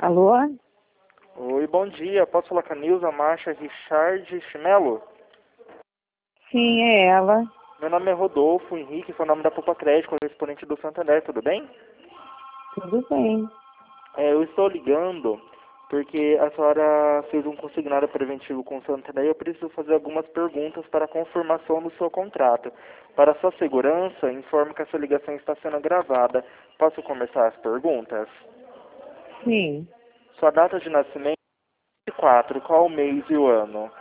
Alô? Oi, bom dia. Posso falar com a Nilza Marcha Richard Chinelo? Sim, é ela. Meu nome é Rodolfo Henrique, sou o nome da Poupa Crédito, correspondente do Santander, tudo bem? Tudo bem. Eu estou ligando porque a senhora fez um consignado preventivo com o Santander e eu preciso fazer algumas perguntas para a confirmação do seu contrato. Para sua segurança, informo que essa ligação está sendo gravada. Posso começar as perguntas? Sim. Sua data de nascimento é 4, qual o mês e o ano?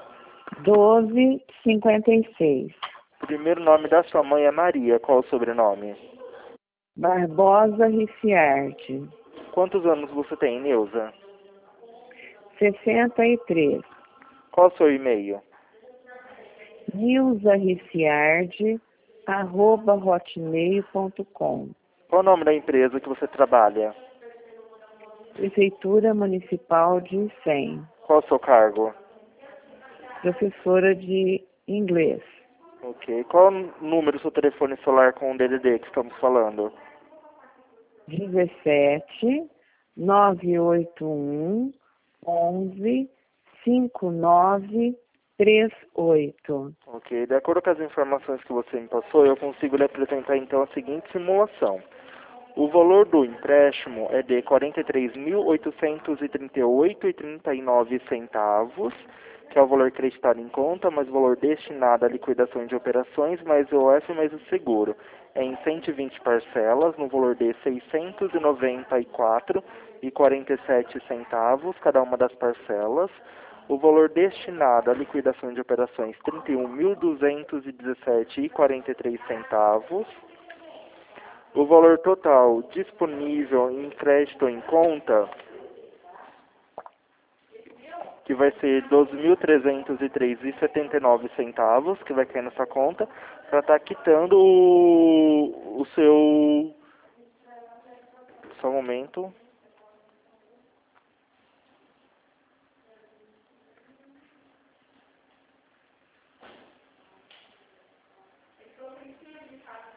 12,56. Primeiro nome da sua mãe é Maria, qual o sobrenome? Barbosa Ricciardi. Quantos anos você tem, Neuza? 63. Qual o seu e-mail? nilzaricciardi@hotmail.com. Qual o nome da empresa que você trabalha? Prefeitura Municipal de Icém. Qual o seu cargo? Professora de inglês. Ok. Qual o número do seu telefone celular com o DDD que estamos falando? 17 981 11 5938. Ok. De acordo com as informações que você me passou, eu consigo lhe apresentar então a seguinte simulação. O valor do empréstimo é de R$ 43.838,39, que é o valor acreditado em conta, mais o valor destinado à liquidação de operações, mais o OF, mais o seguro. É em 120 parcelas, no valor de R$ 694,47, cada uma das parcelas. O valor destinado à liquidação de operações, R$ 31.217,43. O valor total disponível em crédito em conta, que vai ser R$ 12.303,79, que vai cair nessa conta, para estar quitando o seu... Só um momento.